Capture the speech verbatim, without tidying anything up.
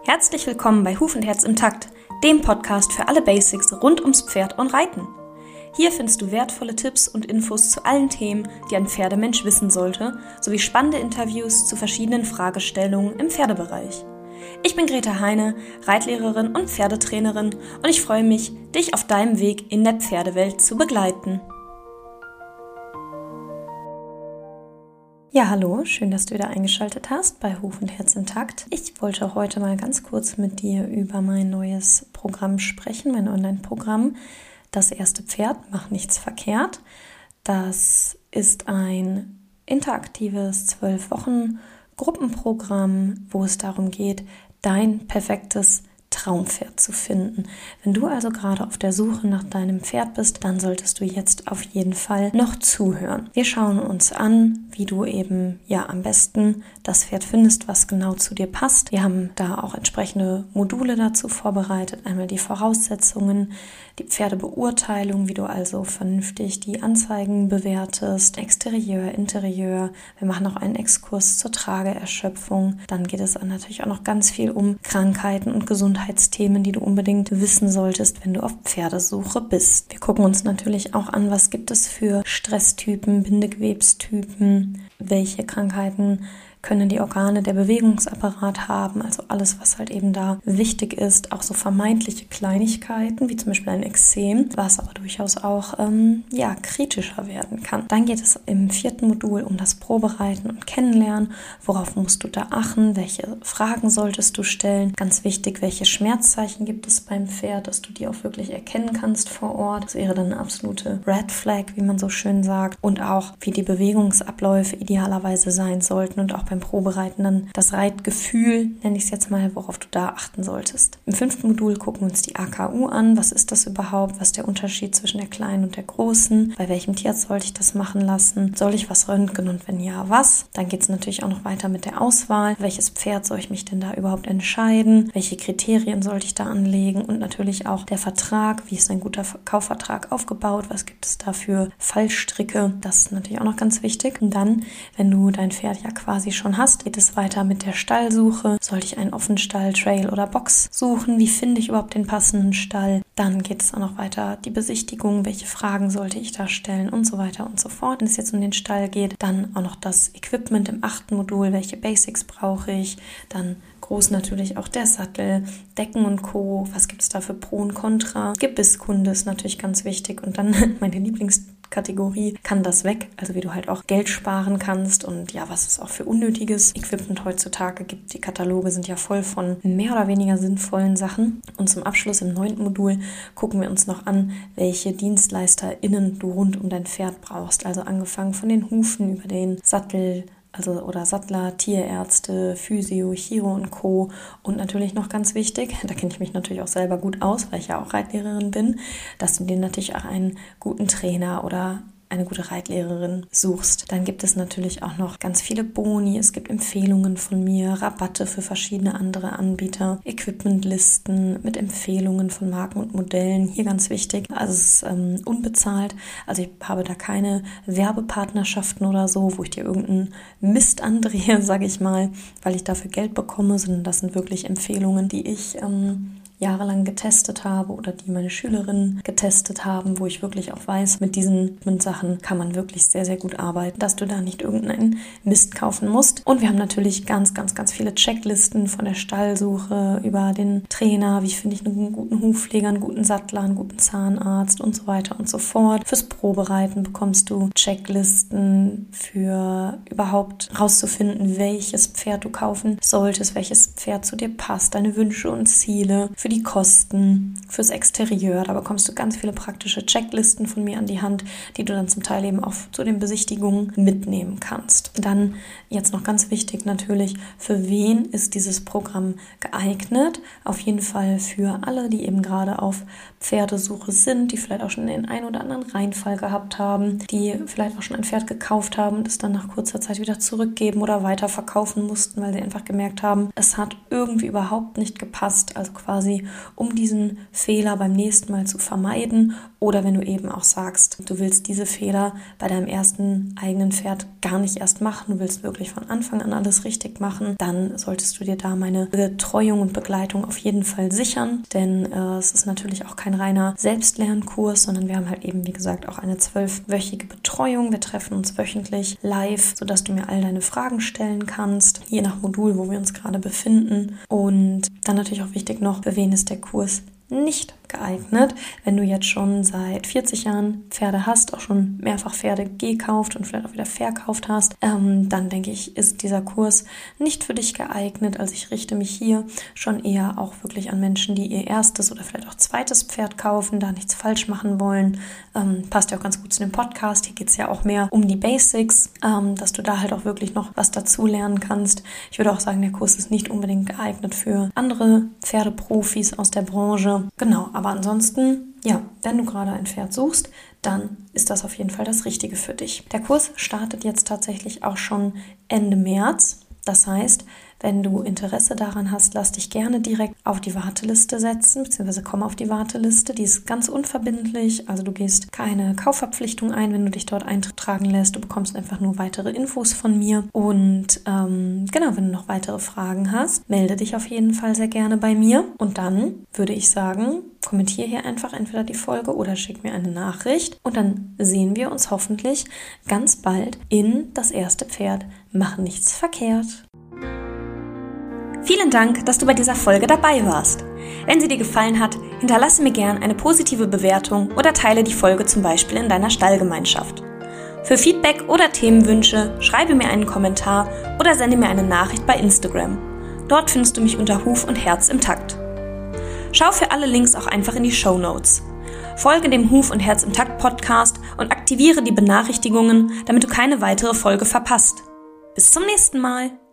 Herzlich willkommen bei Huf und Herz im Takt, dem Podcast für alle Basics rund ums Pferd und Reiten. Hier findest du wertvolle Tipps und Infos zu allen Themen, die ein Pferdemensch wissen sollte, sowie spannende Interviews zu verschiedenen Fragestellungen im Pferdebereich. Ich bin Greta Heine, Reitlehrerin und Pferdetrainerin und ich freue mich, dich auf deinem Weg in der Pferdewelt zu begleiten. Ja, hallo, schön, dass du wieder eingeschaltet hast bei Huf und Herz im Takt. Ich wollte heute mal ganz kurz mit dir über mein neues Programm sprechen, mein Online-Programm. Das erste Pferd macht nichts verkehrt. Das ist ein interaktives zwölf Wochen Gruppenprogramm, wo es darum geht, dein perfektes Traumpferd zu finden. Wenn du also gerade auf der Suche nach deinem Pferd bist, dann solltest du jetzt auf jeden Fall noch zuhören. Wir schauen uns an, wie du eben ja am besten das Pferd findest, was genau zu dir passt. Wir haben da auch entsprechende Module dazu vorbereitet. Einmal die Voraussetzungen, die Pferdebeurteilung, wie du also vernünftig die Anzeigen bewertest, Exterieur, Interieur. Wir machen auch einen Exkurs zur Trageerschöpfung. Dann geht es natürlich auch noch ganz viel um Krankheiten und Gesundheitsthemen, die du unbedingt wissen solltest, wenn du auf Pferdesuche bist. Wir gucken uns natürlich auch an, was gibt es für Stresstypen, Bindegewebstypen, welche Krankheiten können die Organe der Bewegungsapparat haben, also alles, was halt eben da wichtig ist, auch so vermeintliche Kleinigkeiten, wie zum Beispiel ein Ekzem, was aber durchaus auch ähm, ja, kritischer werden kann. Dann geht es im vierten Modul um das Probereiten und Kennenlernen. Worauf musst du da achten? Welche Fragen solltest du stellen? Ganz wichtig, welche Schmerzzeichen gibt es beim Pferd, dass du die auch wirklich erkennen kannst vor Ort. Das wäre dann eine absolute Red Flag, wie man so schön sagt. Und auch, wie die Bewegungsabläufe idealerweise sein sollten und auch beim Probereiten dann das Reitgefühl, nenne ich es jetzt mal, worauf du da achten solltest. Im fünften Modul gucken wir uns die A K U an. Was ist das überhaupt? Was ist der Unterschied zwischen der kleinen und der großen? Bei welchem Tierarzt sollte ich das machen lassen? Soll ich was röntgen und wenn ja, was? Dann geht es natürlich auch noch weiter mit der Auswahl. Welches Pferd soll ich mich denn da überhaupt entscheiden? Welche Kriterien sollte ich da anlegen? Und natürlich auch der Vertrag. Wie ist ein guter Kaufvertrag aufgebaut? Was gibt es da für Fallstricke? Das ist natürlich auch noch ganz wichtig. Und dann, wenn du dein Pferd ja quasi schon hast, geht es weiter mit der Stallsuche. Sollte ich einen Offenstall, Trail oder Box suchen? Wie finde ich überhaupt den passenden Stall? Dann geht es auch noch weiter die Besichtigung. Welche Fragen sollte ich da stellen? Und so weiter und so fort. Wenn es jetzt um den Stall geht, dann auch noch das Equipment im achten Modul. Welche Basics brauche ich? Dann groß natürlich auch der Sattel, Decken und Co. Was gibt es da für Pro und Contra? Gebisskunde ist natürlich ganz wichtig. Und dann meine Lieblingskategorie, kann das weg? Also wie du halt auch Geld sparen kannst und ja, was es auch für unnötiges Equipment heutzutage gibt. Die Kataloge sind ja voll von mehr oder weniger sinnvollen Sachen. Und zum Abschluss im neunten Modul gucken wir uns noch an, welche DienstleisterInnen du rund um dein Pferd brauchst. Also angefangen von den Hufen über den Sattel, also oder Sattler, Tierärzte, Physio, Chiro und Co. Und natürlich noch ganz wichtig, da kenne ich mich natürlich auch selber gut aus, weil ich ja auch Reitlehrerin bin, dass du dir natürlich auch einen guten Trainer oder eine gute Reitlehrerin suchst. Dann gibt es natürlich auch noch ganz viele Boni, es gibt Empfehlungen von mir, Rabatte für verschiedene andere Anbieter, Equipmentlisten mit Empfehlungen von Marken und Modellen. Hier ganz wichtig, also es ist ähm, unbezahlt, also ich habe da keine Werbepartnerschaften oder so, wo ich dir irgendeinen Mist andrehe, sage ich mal, weil ich dafür Geld bekomme, sondern das sind wirklich Empfehlungen, die ich ähm, jahrelang getestet habe oder die meine Schülerinnen getestet haben, wo ich wirklich auch weiß, mit diesen Sachen kann man wirklich sehr, sehr gut arbeiten, dass du da nicht irgendeinen Mist kaufen musst. Und wir haben natürlich ganz, ganz, ganz viele Checklisten von der Stallsuche über den Trainer, wie finde ich einen guten Hufpfleger, einen guten Sattler, einen guten Zahnarzt und so weiter und so fort. Fürs Probereiten bekommst du Checklisten für überhaupt rauszufinden, welches Pferd du kaufen solltest, welches Pferd zu dir passt, deine Wünsche und Ziele, für die Kosten, fürs Exterieur. Da bekommst du ganz viele praktische Checklisten von mir an die Hand, die du dann zum Teil eben auch zu den Besichtigungen mitnehmen kannst. Dann jetzt noch ganz wichtig natürlich, für wen ist dieses Programm geeignet? Auf jeden Fall für alle, die eben gerade auf Pferdesuche sind, die vielleicht auch schon den einen oder anderen Reinfall gehabt haben, die vielleicht auch schon ein Pferd gekauft haben und es dann nach kurzer Zeit wieder zurückgeben oder weiterverkaufen mussten, weil sie einfach gemerkt haben, es hat irgendwie überhaupt nicht gepasst. Also quasi quasi, um diesen Fehler beim nächsten Mal zu vermeiden. Oder wenn du eben auch sagst, du willst diese Fehler bei deinem ersten eigenen Pferd gar nicht erst machen, du willst wirklich von Anfang an alles richtig machen, dann solltest du dir da meine Betreuung und Begleitung auf jeden Fall sichern, denn äh, es ist natürlich auch kein reiner Selbstlernkurs, sondern wir haben halt eben, wie gesagt, auch eine zwölfwöchige Betreuung. Wir treffen uns wöchentlich live, sodass du mir all deine Fragen stellen kannst, je nach Modul, wo wir uns gerade befinden. Und dann natürlich auch wichtig noch, für wen ist der Kurs nicht geeignet. Wenn du jetzt schon seit vierzig Jahren Pferde hast, auch schon mehrfach Pferde gekauft und vielleicht auch wieder verkauft hast, ähm, dann denke ich, ist dieser Kurs nicht für dich geeignet. Also ich richte mich hier schon eher auch wirklich an Menschen, die ihr erstes oder vielleicht auch zweites Pferd kaufen, da nichts falsch machen wollen. Ähm, passt ja auch ganz gut zu dem Podcast. Hier geht es ja auch mehr um die Basics, ähm, dass du da halt auch wirklich noch was dazu lernen kannst. Ich würde auch sagen, der Kurs ist nicht unbedingt geeignet für andere Pferdeprofis aus der Branche. Genau, aber ansonsten, ja, wenn du gerade ein Pferd suchst, dann ist das auf jeden Fall das Richtige für dich. Der Kurs startet jetzt tatsächlich auch schon Ende März. Das heißt, wenn du Interesse daran hast, lass dich gerne direkt auf die Warteliste setzen, beziehungsweise komm auf die Warteliste. Die ist ganz unverbindlich, also du gehst keine Kaufverpflichtung ein, wenn du dich dort eintragen lässt. Du bekommst einfach nur weitere Infos von mir. Und ähm, genau, wenn du noch weitere Fragen hast, melde dich auf jeden Fall sehr gerne bei mir. Und dann würde ich sagen, kommentiere hier einfach entweder die Folge oder schick mir eine Nachricht. Und dann sehen wir uns hoffentlich ganz bald in Das erste Pferd macht nichts verkehrt. Vielen Dank, dass du bei dieser Folge dabei warst. Wenn sie dir gefallen hat, hinterlasse mir gern eine positive Bewertung oder teile die Folge zum Beispiel in deiner Stallgemeinschaft. Für Feedback oder Themenwünsche schreibe mir einen Kommentar oder sende mir eine Nachricht bei Instagram. Dort findest du mich unter Huf und Herz im Takt. Schau für alle Links auch einfach in die Shownotes. Folge dem Huf und Herz im Takt Podcast und aktiviere die Benachrichtigungen, damit du keine weitere Folge verpasst. Bis zum nächsten Mal!